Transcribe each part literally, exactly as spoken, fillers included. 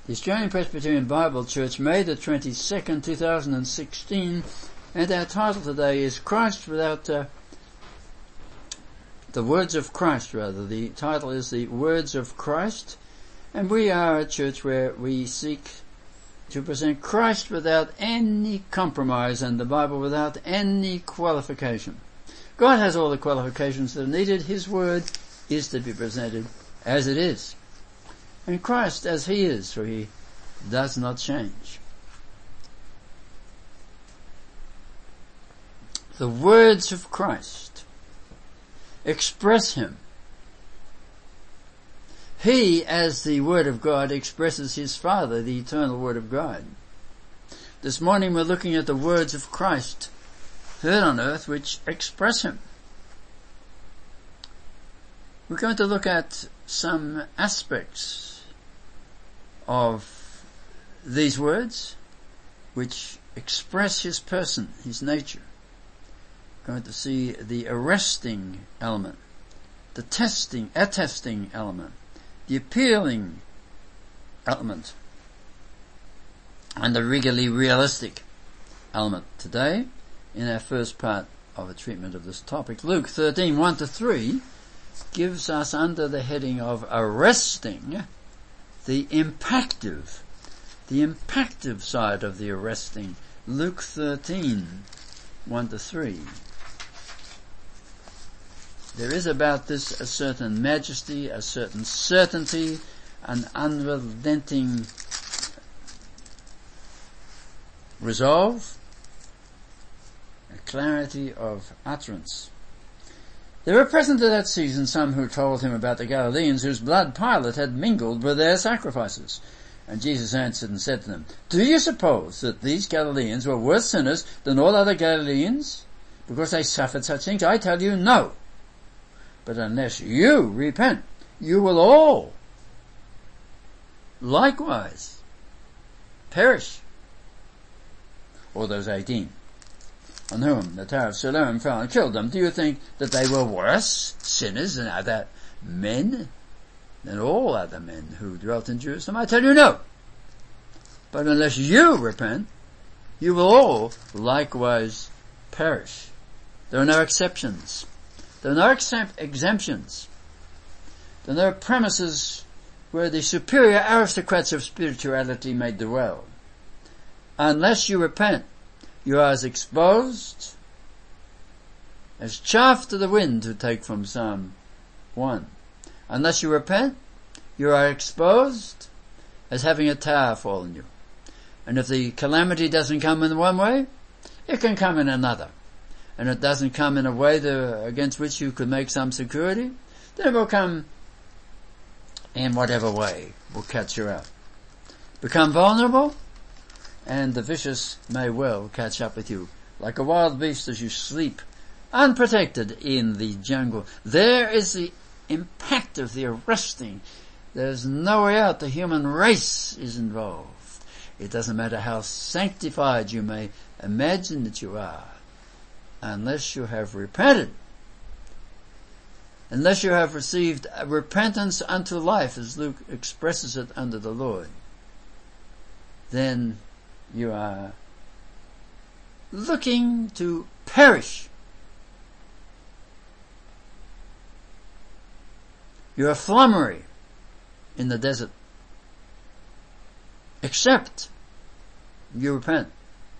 the Australian Presbyterian Bible Church, May the twenty-second, two thousand sixteen, and our title today is Christ without, uh, the Words of Christ rather. The title is The Words of Christ, and we are a church where we seek to present Christ without any compromise and the Bible without any qualification. God has all the qualifications that are needed. His word is to be presented as it is. And Christ as he is, for he does not change. The words of Christ express him. He, as the Word of God, expresses his Father, the eternal Word of God. This morning we're looking at the words of Christ heard on earth which express him. We're going to look at some aspects of these words which express his person, his nature. We're going to see the arresting element, the testing, attesting element, the appealing element, and the regularly realistic element today in our first part of a treatment of this topic. Luke thirteen, one to three gives us, under the heading of arresting, the impactive, the impactive side of the arresting. Luke thirteen, one to three. There is about this a certain majesty, a certain certainty, an unrelenting resolve, a clarity of utterance. There were present at that season some who told him about the Galileans whose blood Pilate had mingled with their sacrifices. And Jesus answered and said to them, "Do you suppose that these Galileans were worse sinners than all other Galileans, because they suffered such things? I tell you, no. But unless you repent, you will all likewise perish." Or those eighteen on whom the Tower of Siloam fell and killed them. Do you think that they were worse sinners than other men, than all other men who dwelt in Jerusalem? I tell you, no. But unless you repent, you will all likewise perish. There are no exceptions. There are no exempt- exemptions. There are no premises where the superior aristocrats of spirituality may dwell. Unless you repent, you are as exposed as chaff to the wind, to take from Psalm one. Unless you repent, you are exposed as having a tower fall on you. And if the calamity doesn't come in one way, it can come in another. And it doesn't come in a way that, against which you could make some security, then it will come in whatever way will catch you out. Become vulnerable, and the vicious may well catch up with you, like a wild beast as you sleep, unprotected in the jungle. There is the impact of the arresting. There's no way out. The human race is involved. It doesn't matter how sanctified you may imagine that you are, unless you have repented, unless you have received repentance unto life, as Luke expresses it under the Lord, then you are looking to perish. You're a flummery in the desert, except you repent.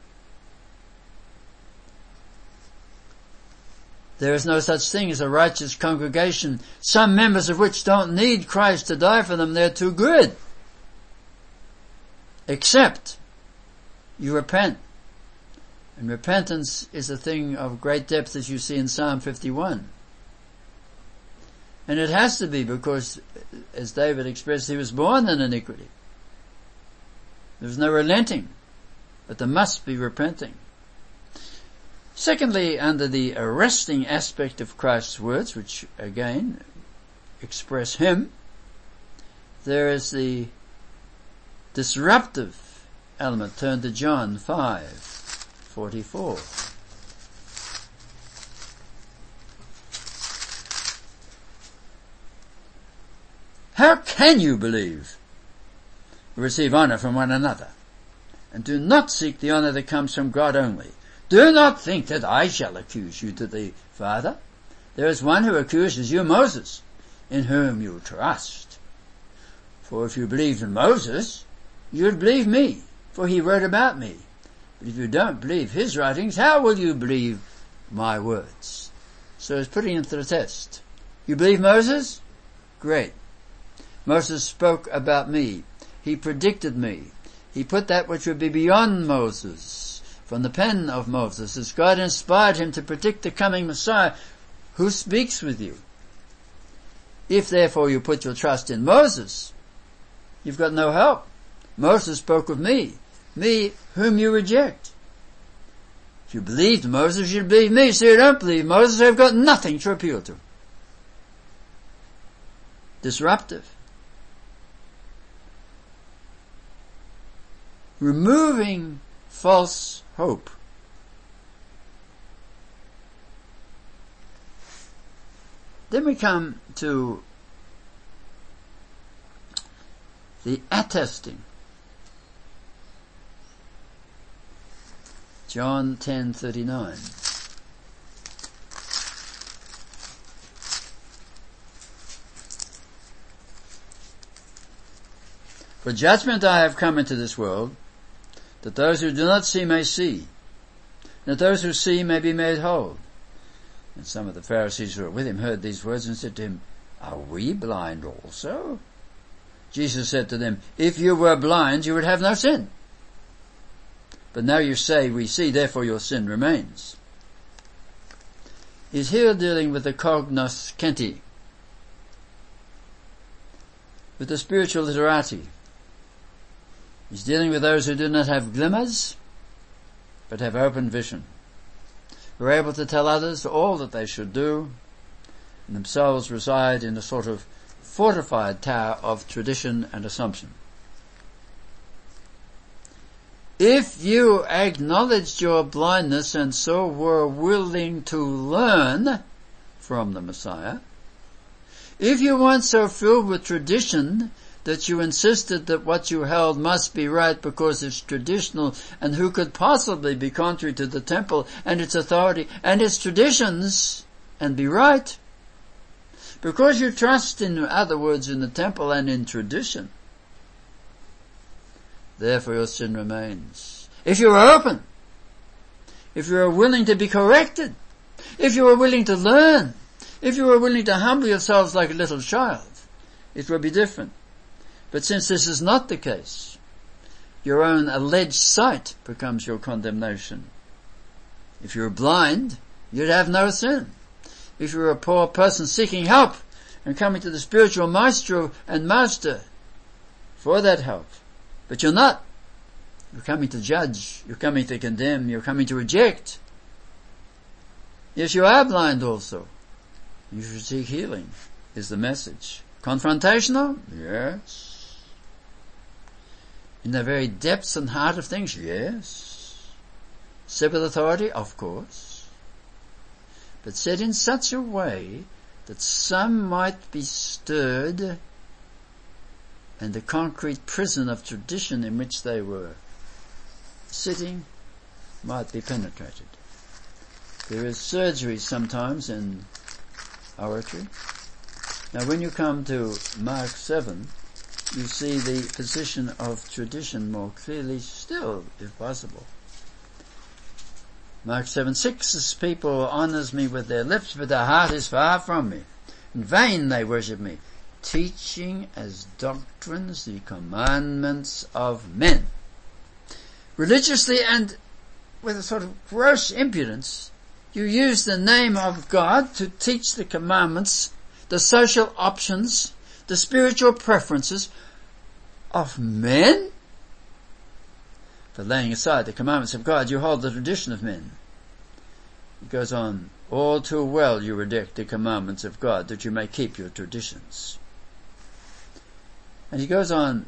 There is no such thing as a righteous congregation, some members of which don't need Christ to die for them. They're too good. Except you repent. And repentance is a thing of great depth, as you see in Psalm fifty-one. And it has to be, because, as David expressed, he was born in iniquity. There's no relenting, but there must be repenting. Secondly, under the arresting aspect of Christ's words, which again express him, there is the disruptive element. Turn to John five forty-four. How can you believe receive honor from one another. And do not seek the honor that comes from God only. Do not think that I shall accuse you to the Father. There is one who accuses you, Moses, in whom you trust. For if you believed in Moses, you would believe me, for he wrote about me. But if you don't believe his writings, how will you believe my words? So it's putting it to the test. You believe Moses? Great. Moses spoke about me. He predicted me. He put that which would be beyond Moses from the pen of Moses, as God inspired him to predict the coming Messiah who speaks with you. If therefore you put your trust in Moses, you've got no help. Moses spoke of me, me whom you reject. If you believed Moses, you'd believe me. So you don't believe Moses, you've got nothing to appeal to. Disruptive. Removing false hope. Then we come to the attesting. John ten thirty-nine. For judgment I have come into this world, that those who do not see may see, and that those who see may be made whole. And some of the Pharisees who were with him heard these words and said to him, Are we blind also? Jesus said to them, If you were blind, you would have no sin. But now you say, We see, therefore your sin remains. He's here dealing with the cognoscenti, with the spiritual literati. He's dealing with those who do not have glimmers, but have open vision, who are able to tell others all that they should do, and themselves reside in a sort of fortified tower of tradition and assumption. If you acknowledged your blindness and so were willing to learn from the Messiah, if you weren't so filled with tradition that you insisted that what you held must be right because it's traditional, and who could possibly be contrary to the temple and its authority and its traditions and be right? Because you trust, in other words, in the temple and in tradition, therefore your sin remains. If you are open, if you are willing to be corrected, if you are willing to learn, if you are willing to humble yourselves like a little child, it will be different. But since this is not the case, your own alleged sight becomes your condemnation. If you were blind, you'd have no sin. If you were a poor person seeking help and coming to the spiritual maestro and master for that help, but you're not. You're coming to judge. You're coming to condemn. You're coming to reject. Yes, you are blind also. You should seek healing, is the message. Confrontational? Yes. In the very depths and heart of things? Yes. Said with authority? Of course. But said in such a way that some might be stirred and the concrete prison of tradition in which they were sitting might be penetrated. There is surgery sometimes in oratory. Now when you come to Mark seven, you see the position of tradition more clearly still, if possible. Mark seven six, This people honours me with their lips, but their heart is far from me. In vain they worship me, teaching as doctrines the commandments of men. Religiously and with a sort of gross impudence, you use the name of God to teach the commandments, the social options, the spiritual preferences of men. For laying aside the commandments of God, you hold the tradition of men. It goes on, all too well you reject the commandments of God that you may keep your traditions. And he goes on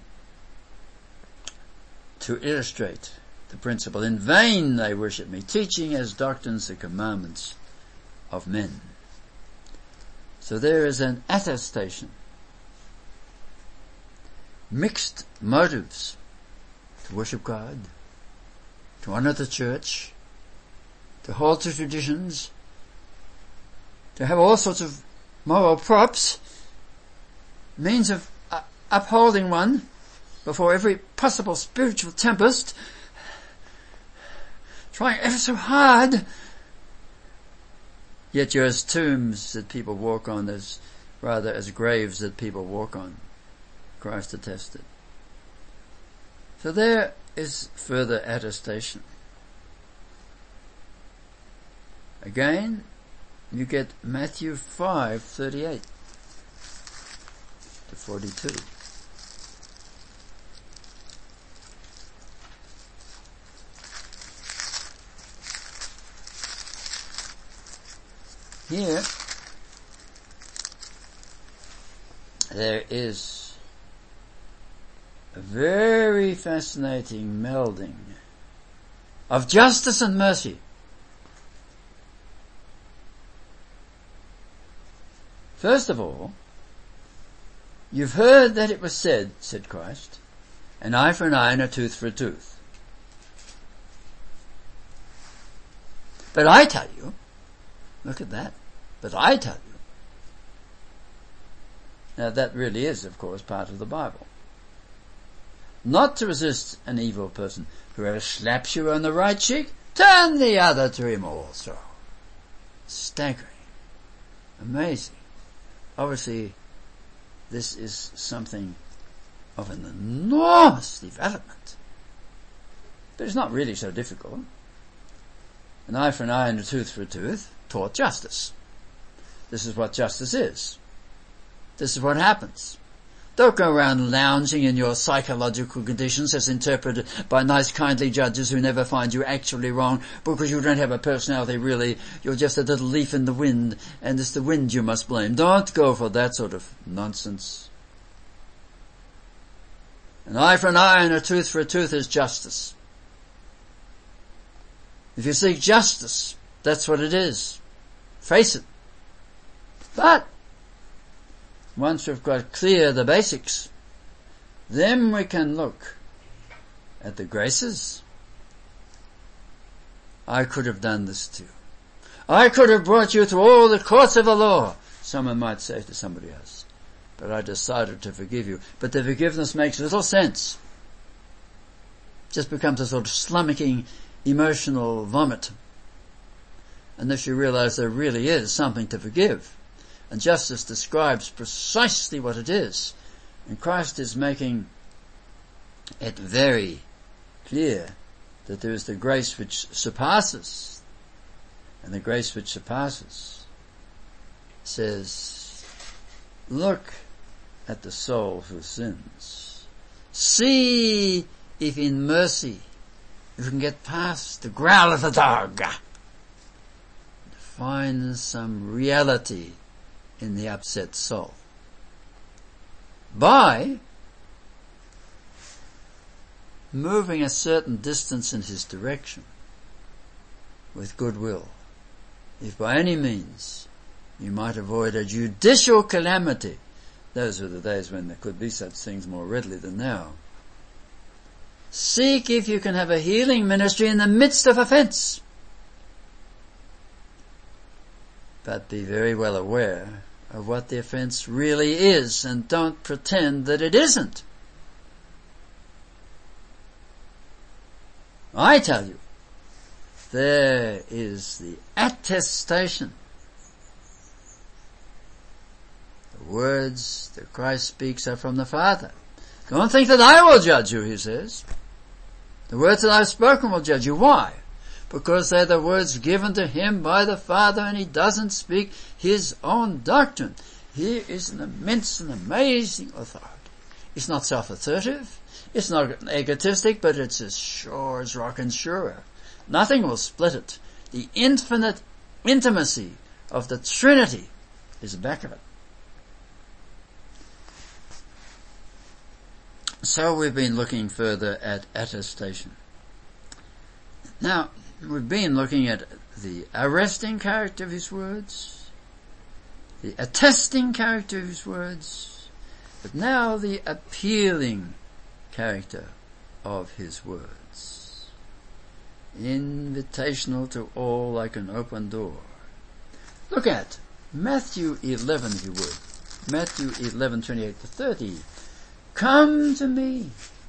to illustrate the principle. In vain they worship me, teaching as doctrines the commandments of men. So there is an attestation. mixed motives to worship God, to honor the church, to hold to traditions, to have all sorts of moral props, means of uh, upholding one before every possible spiritual tempest, trying ever so hard, yet you're as tombs that people walk on, as rather as graves that people walk on. Christ attested. So there is further attestation. Again, you get Matthew five thirty-eight to forty-two. Here, there is a very fascinating melding of justice and mercy. First of all, you've heard that it was said, said Christ, an eye for an eye and a tooth for a tooth. But I tell you, look at that, but I tell you. Now that really is, of course, part of the Bible. Not to resist an evil person. Whoever slaps you on the right cheek, turn the other to him also. Staggering. Amazing. Obviously, this is something of an enormous development. But it's not really so difficult. An eye for an eye and a tooth for a tooth taught justice. This is what justice is. This is what happens. Don't go around lounging in your psychological conditions as interpreted by nice, kindly judges who never find you actually wrong because you don't have a personality really. You're just a little leaf in the wind, and it's the wind you must blame. Don't go for that sort of nonsense. An eye for an eye and a tooth for a tooth is justice. If you seek justice, that's what it is. Face it. But once we've got clear the basics, then we can look at the graces. I could have done this too. I could have brought you through all the courts of the law, someone might say to somebody else. But I decided to forgive you. But the forgiveness makes little sense. It just becomes a sort of slumming emotional vomit. Unless you realize there really is something to forgive. And justice describes precisely what it is. And Christ is making it very clear that there is the grace which surpasses. And the grace which surpasses says, look at the soul who sins. See if in mercy you can get past the growl of the dog. Find some reality in the upset soul. By moving a certain distance in his direction with goodwill, if by any means you might avoid a judicial calamity. Those were the days when there could be such things more readily than now. Seek if you can have a healing ministry in the midst of offence. But be very well aware of what the offence really is, and don't pretend that it isn't. I tell you, there is the attestation. The words that Christ speaks are from the Father. Don't think that I will judge you, he says. The words that I've spoken will judge you. Why? Because they're the words given to him by the Father, and he doesn't speak his own doctrine. Here is an immense and amazing authority. It's not self-assertive. It's not egotistic, but it's as sure as rock and surer. Nothing will split it. The infinite intimacy of the Trinity is the back of it. So we've been looking further at attestation. Now, we've been looking at the arresting character of his words, the attesting character of his words, But now the appealing character of his words. Invitational to all like an open door. Look at Matthew eleven, if you would. Matthew eleven, twenty-eight to thirty. Come to me,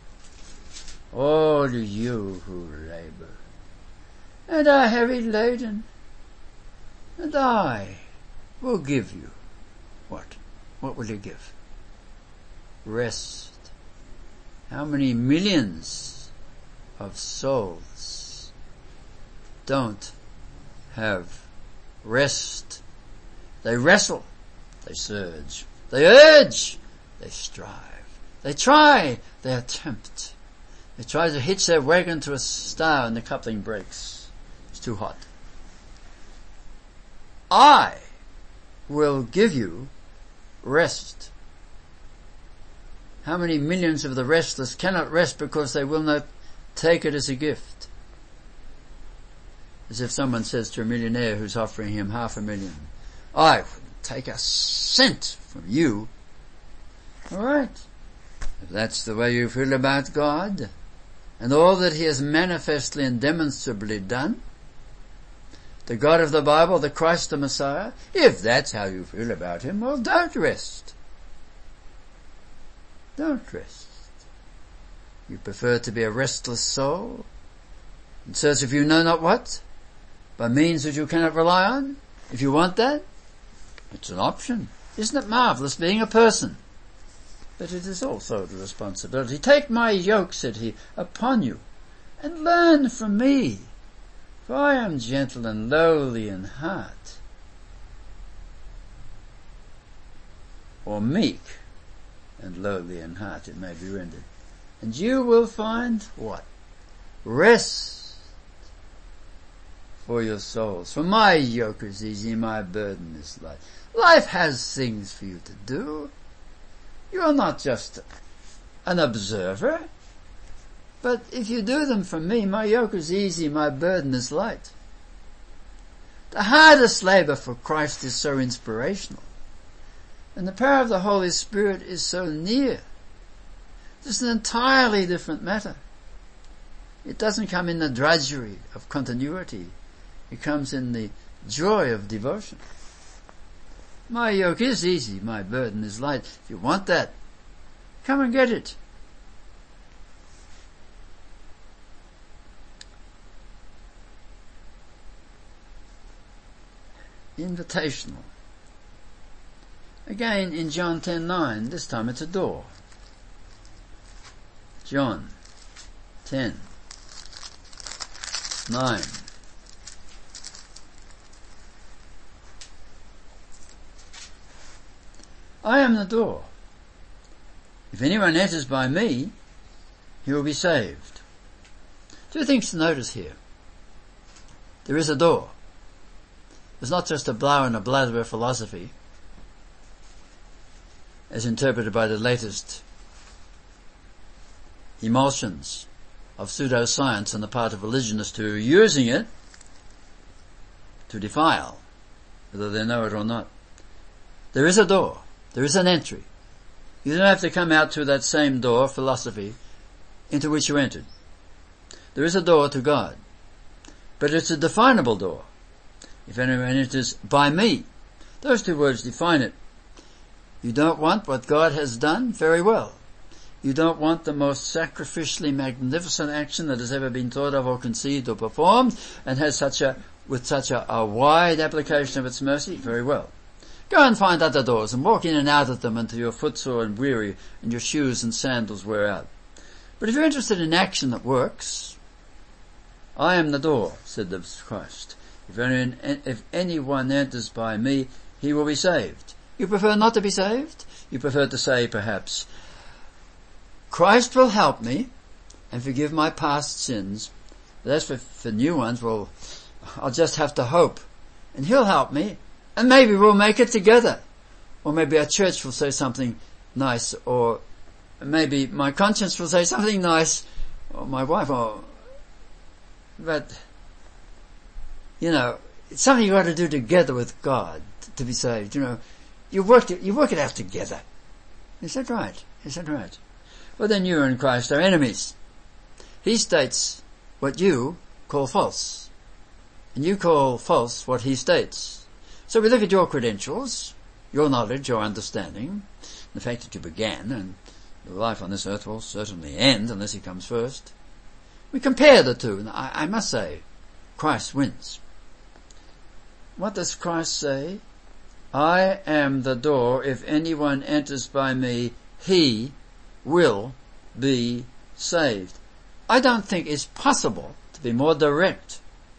all you who labor and are heavy laden, and I will give you what? What will you give? Rest. How many millions of souls don't have rest? They wrestle, they surge, they urge, they strive, they try, they attempt. They try to hitch their wagon to a star and the coupling breaks. It's too hot. I will give you rest. How many millions of the restless cannot rest because they will not take it as a gift? As if someone says to a millionaire who's offering him half a million, I wouldn't take a cent from you. All right. If that's the way you feel about God and all that he has manifestly and demonstrably done, the God of the Bible, the Christ the Messiah, if that's how you feel about him, well, don't rest. Don't rest. You prefer to be a restless soul in search of you know not what, by means that you cannot rely on? If you want that, it's an option. Isn't it marvelous being a person? But it is also the responsibility. Take my yoke, said he, upon you, and learn from me, for I am gentle and lowly in heart. Or meek and lowly in heart, it may be rendered. And you will find what? Rest for your souls. For my yoke is easy, my burden is light. Life has things for you to do. You are not just an observer. But if you do them for me, my yoke is easy, my burden is light. The hardest labor for Christ is so inspirational. And the power of the Holy Spirit is so near. It's an entirely different matter. It doesn't come in the drudgery of continuity. It comes in the joy of devotion. My yoke is easy, my burden is light. If you want that, come and get it. Invitational. Again in John ten nine, this time it's a door. John ten nine. I am the door. If anyone enters by me, he will be saved. Two things to notice here. There is a door. It's not just a blow and a blather of philosophy, as interpreted by the latest emulsions of pseudoscience on the part of religionists who are using it to defile, whether they know it or not. There is a door. There is an entry. You don't have to come out through that same door, philosophy, into which you entered. There is a door to God. But it's a definable door. If anyone enters by me, those two words define it. You don't want what God has done? Very well. You don't want the most sacrificially magnificent action that has ever been thought of or conceived or performed, and has such a, with such a, a wide application of its mercy? Very well. Go and find other doors and walk in and out of them until you're footsore and weary and your shoes and sandals wear out. But if you're interested in action that works, I am the door, said the Christ. If anyone, if anyone enters by me, he will be saved. You prefer not to be saved? You prefer to say, perhaps, Christ will help me and forgive my past sins. But as for, for new ones, well, I'll just have to hope. And he'll help me. And maybe we'll make it together. Or maybe our church will say something nice. Or maybe my conscience will say something nice. Or my wife. Or, but, you know, it's something you've got to do together with God to be saved. You know, you work it, you work it out together. Is that right? Is that right? Well, then you and Christ are enemies. He states what you call false, and you call false what he states. So we look at your credentials, your knowledge, your understanding, the fact that you began, and your life on this earth will certainly end unless he comes first. We compare the two, and I, I must say, Christ wins. What does Christ say? I am the door. If anyone enters by me, he will be saved. I don't think it's possible to be more direct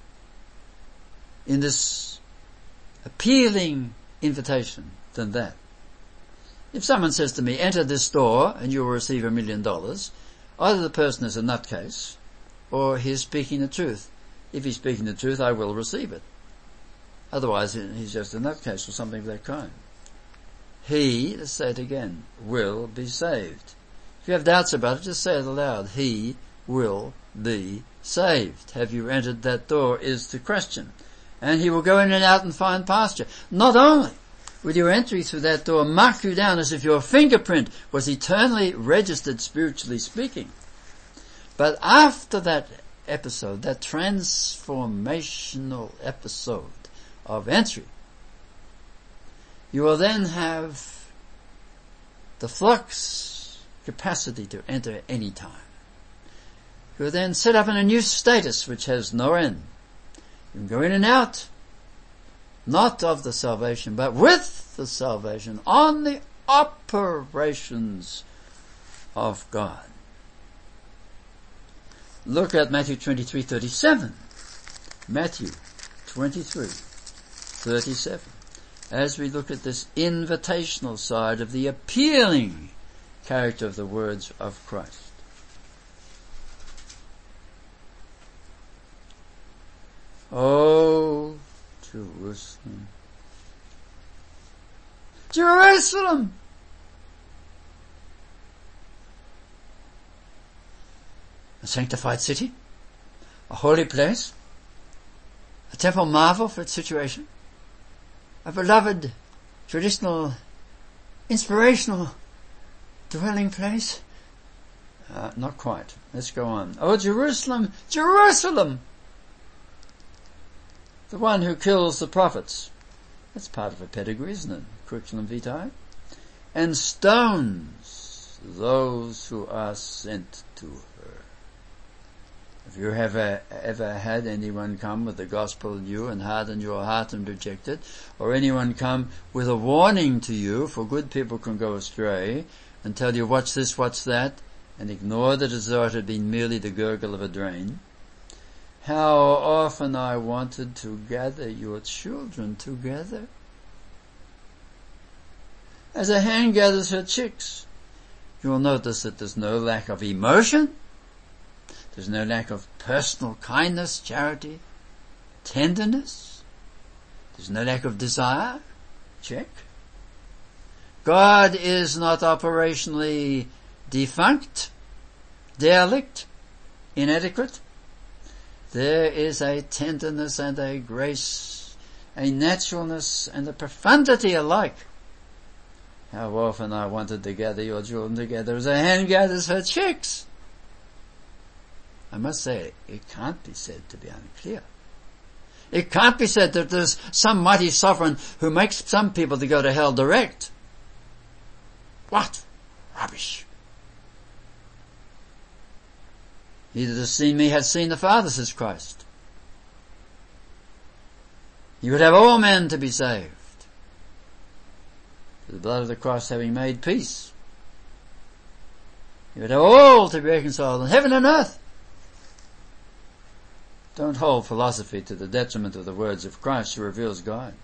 in this appealing invitation than that. If someone says to me, enter this door and you will receive a million dollars, either the person is a nutcase or he is speaking the truth. If he's speaking the truth, I will receive it. Otherwise, he's just a nutcase or something of that kind. He, let's say it again, will be saved. If you have doubts about it, just say it aloud. He will be saved. Have you entered that door is the question. And he will go in and out and find pasture. Not only will your entry through that door mark you down as if your fingerprint was eternally registered, spiritually speaking, but after that episode, that transformational episode of entry, you will then have the flux capacity to enter any time. You will then set up in a new status which has no end. You can go in and out, not of the salvation, but with the salvation, on the operations of God. Look at Matthew twenty-three thirty-seven. Matthew twenty-three thirty-seven. As we look at this invitational side of the appealing character of the words of Christ. Oh, Jerusalem. Jerusalem! A sanctified city, a holy place, a temple marvel for its situation, a beloved, traditional, inspirational dwelling place. Uh, not quite. Let's go on. Oh, Jerusalem, Jerusalem! The one who kills the prophets. That's part of a pedigree, isn't it? Curriculum vitae. And stones those who are sent to her. Have you ever, ever had anyone come with the gospel to you and harden your heart and reject it? Or anyone come with a warning to you, for good people can go astray, and tell you what's this, what's that, and ignore it as though it had been merely the gurgle of a drain? How often I wanted to gather your children together, as a hen gathers her chicks. You will notice that there's no lack of emotion. There's no lack of personal kindness, charity, tenderness. There's no lack of desire. Check. God is not operationally defunct, derelict, inadequate. There is a tenderness and a grace, a naturalness and a profundity alike. How often I wanted to gather your children together as a hen gathers her chicks. I must say, it can't be said to be unclear. It can't be said that there's some mighty sovereign who makes some people to go to hell direct. What? Rubbish. He that has seen me has seen the Father, says Christ. He would have all men to be saved. The blood of the cross having made peace. He would have all to be reconciled in heaven and earth. Don't hold philosophy to the detriment of the words of Christ who reveals God.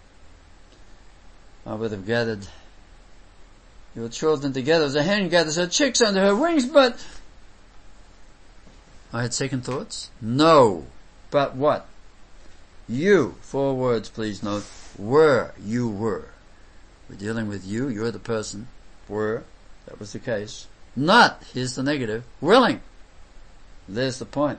I would have gathered your children together as a hen gathers her chicks under her wings, but I had second thoughts. No, but what? You, four words please note, were, you were. We're dealing with you, you're the person, were, that was the case. Not, here's the negative, willing. There's the point.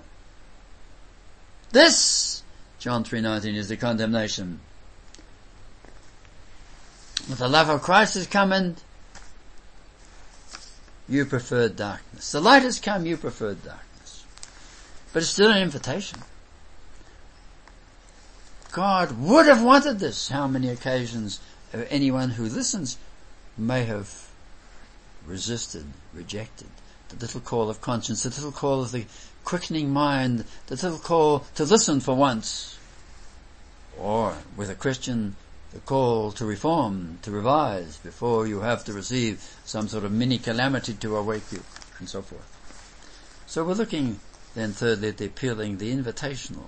This, John three nineteen, is the condemnation. But the love of Christ has come and you preferred darkness. The light has come, you preferred darkness. But it's still an invitation. God would have wanted this. How many occasions anyone who listens may have resisted, rejected the little call of conscience, the little call of the quickening mind, the little call to listen for once. Or, with a Christian, the call to reform, to revise, before you have to receive some sort of mini calamity to awake you, and so forth. So we're looking then thirdly at the appealing, the invitational.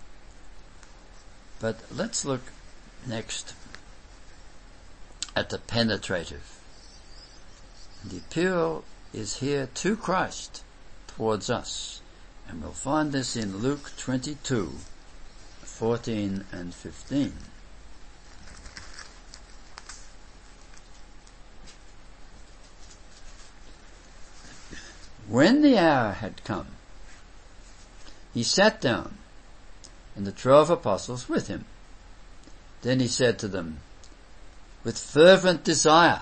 But let's look next at the penetrative. The appeal is here to Christ, towards us. And we'll find this in Luke twenty-two, fourteen and fifteen. When the hour had come, he sat down, and the twelve apostles with him. Then he said to them, with fervent desire,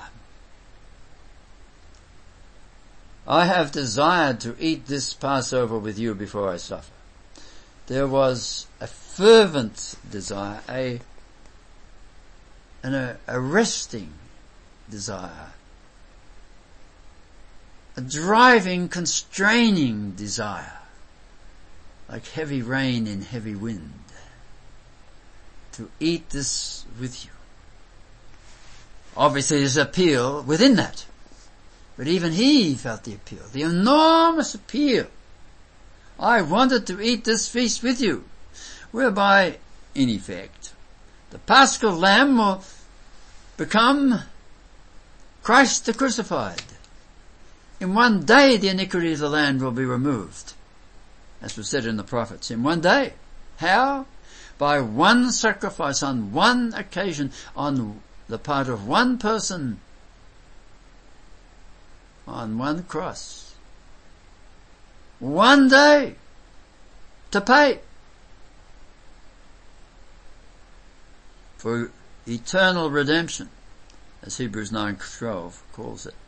I have desired to eat this Passover with you before I suffer. There was a fervent desire, a, an a, arresting desire, a driving, constraining desire, like heavy rain in heavy wind, to eat this with you. Obviously there's appeal within that. But even he felt the appeal, the enormous appeal. I wanted to eat this feast with you, whereby, in effect, the Paschal Lamb will become Christ the crucified. In one day the iniquity of the land will be removed, as was said in the prophets. In one day. How? By one sacrifice on one occasion, on the part of one person, on one cross. One day to pay for eternal redemption, as Hebrews nine twelve calls it.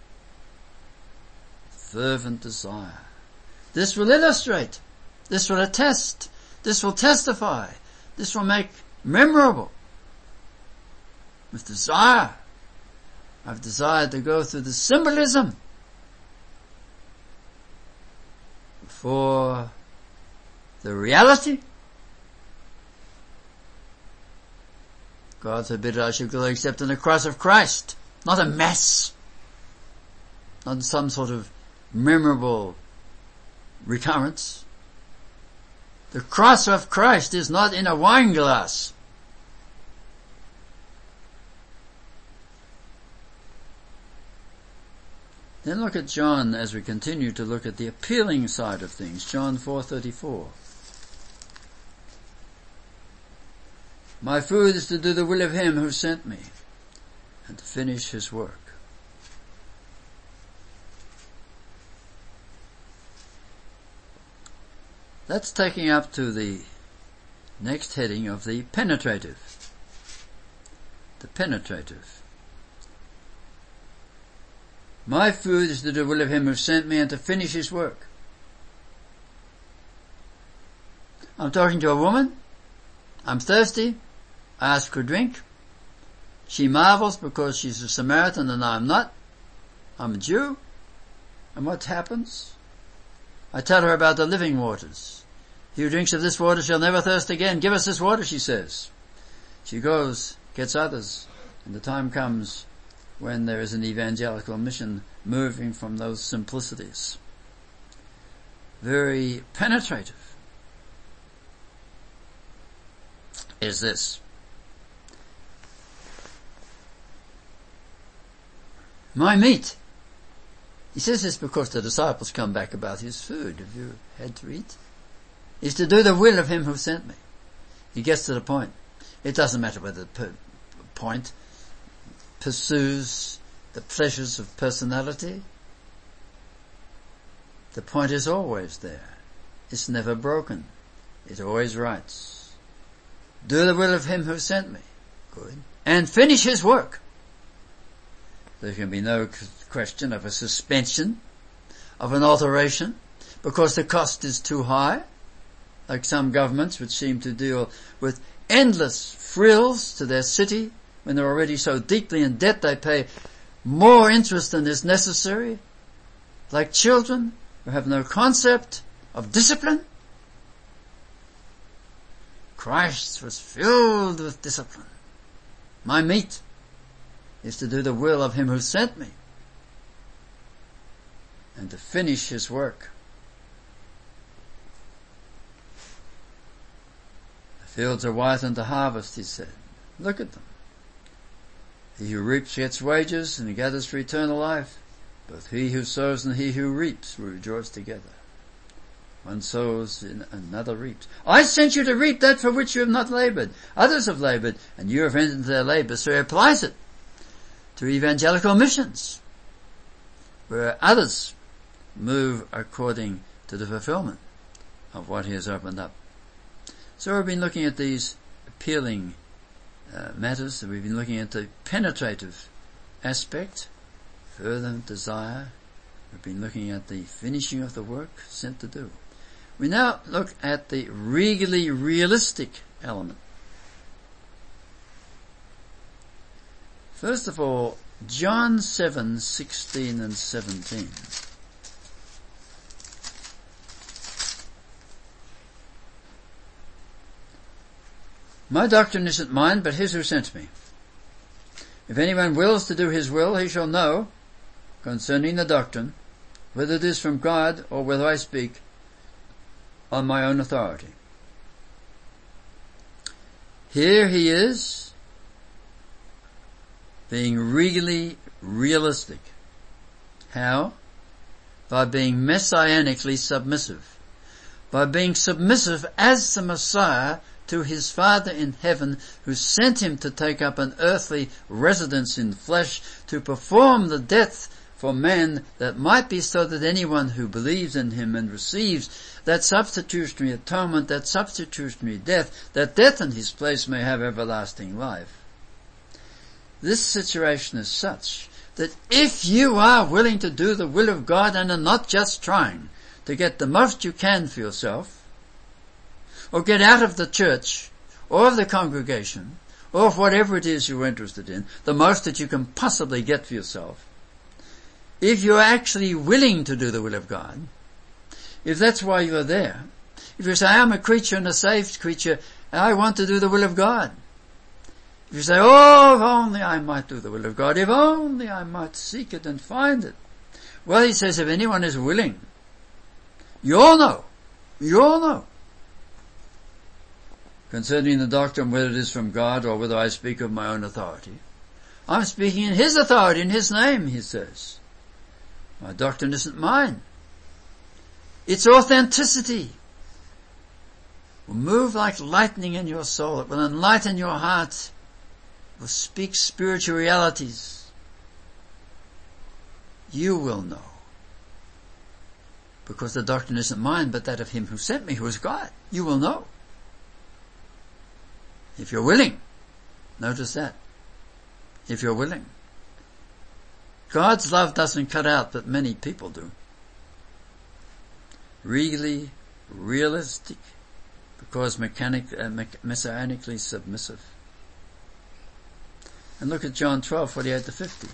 Fervent desire. This will illustrate, this will attest, this will testify, this will make memorable. With desire, I've desired to go through the symbolism for the reality. God forbid I should go except on the cross of Christ, not a mess, not some sort of memorable recurrence. The cross of Christ is not in a wine glass. Then look at John as we continue to look at the appealing side of things. John four thirty-four. My food is to do the will of him who sent me and to finish his work. That's taking up to the next heading of the penetrative. The penetrative. My food is to do the will of him who sent me and to finish his work. I'm talking to a woman. I'm thirsty. I ask for a drink. She marvels because she's a Samaritan and I'm not. I'm a Jew. And what happens? I tell her about the living waters. He who drinks of this water shall never thirst again. Give us this water, she says. She goes, gets others, and the time comes when there is an evangelical mission moving from those simplicities. Very penetrative is this. My meat. He says this because the disciples come back about his food. Have you had to eat? Is to do the will of him who sent me. He gets to the point. It doesn't matter whether the per- point pursues the pleasures of personality. The point is always there. It's never broken. It always writes. Do the will of him who sent me. Good. And finish his work. There can be no question of a suspension of an alteration because the cost is too high, like some governments which seem to deal with endless frills to their city when they're already so deeply in debt they pay more interest than is necessary, like children who have no concept of discipline. Christ was filled with discipline. My meat is to do the will of him who sent me and to finish his work. The fields are white unto harvest, he said. Look at them. He who reaps gets wages, and he gathers for eternal life. Both he who sows and he who reaps will rejoice together. One sows and another reaps. I sent you to reap that for which you have not laboured. Others have laboured, and you have entered into their labour. So he applies it to evangelical missions, where others move according to the fulfilment of what he has opened up. So we've been looking at these appealing uh, matters. We've been looking at the penetrative aspect, fervent desire. We've been looking at the finishing of the work sent to do. We now look at the regally realistic element. First of all, John seven, sixteen and seventeen. My doctrine isn't mine, but his who sent me. If anyone wills to do his will, he shall know, concerning the doctrine, whether it is from God or whether I speak on my own authority. Here he is, being regally realistic. How? By being messianically submissive. By being submissive as the Messiah to his Father in heaven, who sent him to take up an earthly residence in flesh, to perform the death for man that might be, so that anyone who believes in him and receives that substitutionary atonement, that substitutionary death, that death in his place may have everlasting life. This situation is such that if you are willing to do the will of God and are not just trying to get the most you can for yourself, or get out of the church, or of the congregation, or of whatever it is you're interested in, the most that you can possibly get for yourself, if you're actually willing to do the will of God, if that's why you're there, if you say, I'm a creature and a saved creature, and I want to do the will of God. If you say, oh, if only I might do the will of God, if only I might seek it and find it. Well, he says, if anyone is willing, you all know, you all know, concerning the doctrine, whether it is from God or whether I speak of my own authority. I'm speaking in his authority, in his name, he says. My doctrine isn't mine. Its authenticity will move like lightning in your soul. It will enlighten your heart. It will speak spiritual realities. You will know. Because the doctrine isn't mine, but that of him who sent me, who is God. You will know. If you're willing. Notice that. If you're willing. God's love doesn't cut out, but many people do. Regally realistic, because mechanic, uh, me- messianically submissive. And look at John twelve, forty-eight to fifty.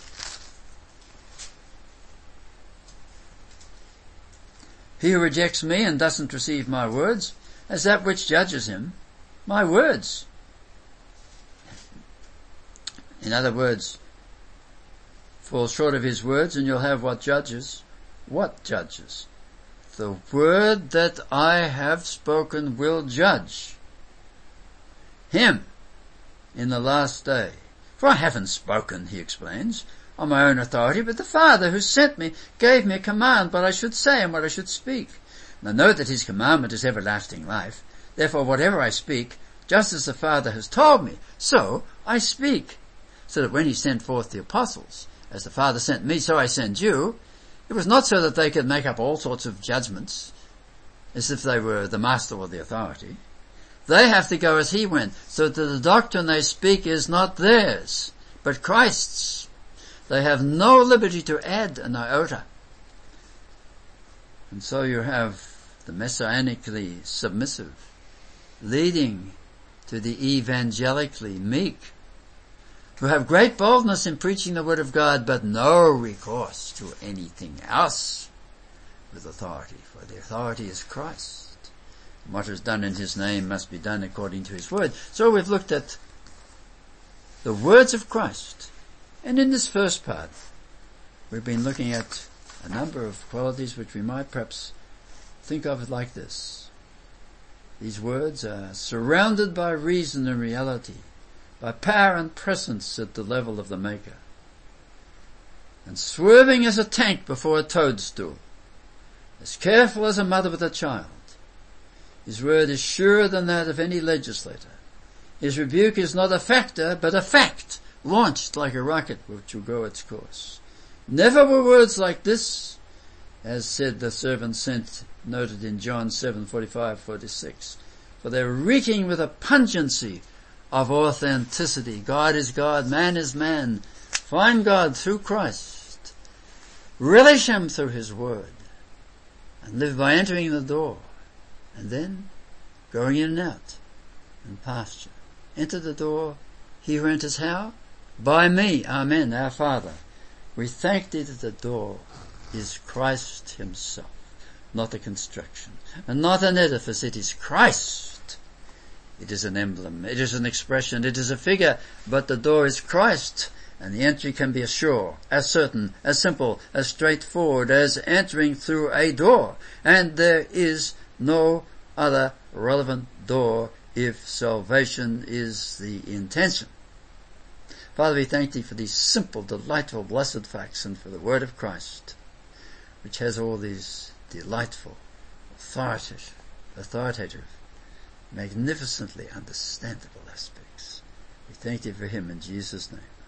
He who rejects me and doesn't receive my words, as that which judges him, my words. In other words, fall short of his words and you'll have what judges? What judges? The word that I have spoken will judge him in the last day. For I haven't spoken, he explains, on my own authority, but the Father who sent me gave me a command what I should say and what I should speak. And I know that his commandment is everlasting life. Therefore whatever I speak, just as the Father has told me, so I speak. So that when he sent forth the apostles, as the Father sent me, so I send you, it was not so that they could make up all sorts of judgments, as if they were the master or the authority. They have to go as he went, so that the doctrine they speak is not theirs, but Christ's. They have no liberty to add an iota. And so you have the messianically submissive leading to the evangelically meek, who have great boldness in preaching the word of God, but no recourse to anything else with authority, for the authority is Christ. And what is done in his name must be done according to his word. So we've looked at the words of Christ. And in this first part, we've been looking at a number of qualities which we might perhaps think of it like this. These words are surrounded by reason and reality, by power and presence at the level of the Maker, and swerving as a tank before a toadstool, as careful as a mother with a child. His word is surer than that of any legislator. His rebuke is not a factor, but a fact, launched like a rocket which will go its course. Never were words like this, as said the servant sent, noted in John seven forty-five forty-six, for they're reeking with a pungency of authenticity. God is God, man is man. Find God through Christ. Relish him through his word. And live by entering the door. And then going in and out and pasture. Enter the door. He who enters how? By me. Amen. Our Father. We thank thee that the door is Christ himself. Not a construction. And not an edifice. It is Christ. It is an emblem. It is an expression. It is a figure. But the door is Christ. And the entry can be as sure, as certain, as simple, as straightforward as entering through a door. And there is no other relevant door if salvation is the intention. Father, we thank thee for these simple, delightful, blessed facts, and for the word of Christ, which has all these delightful, authoritative, authoritative, magnificently understandable aspects. We thank thee for him in Jesus' name.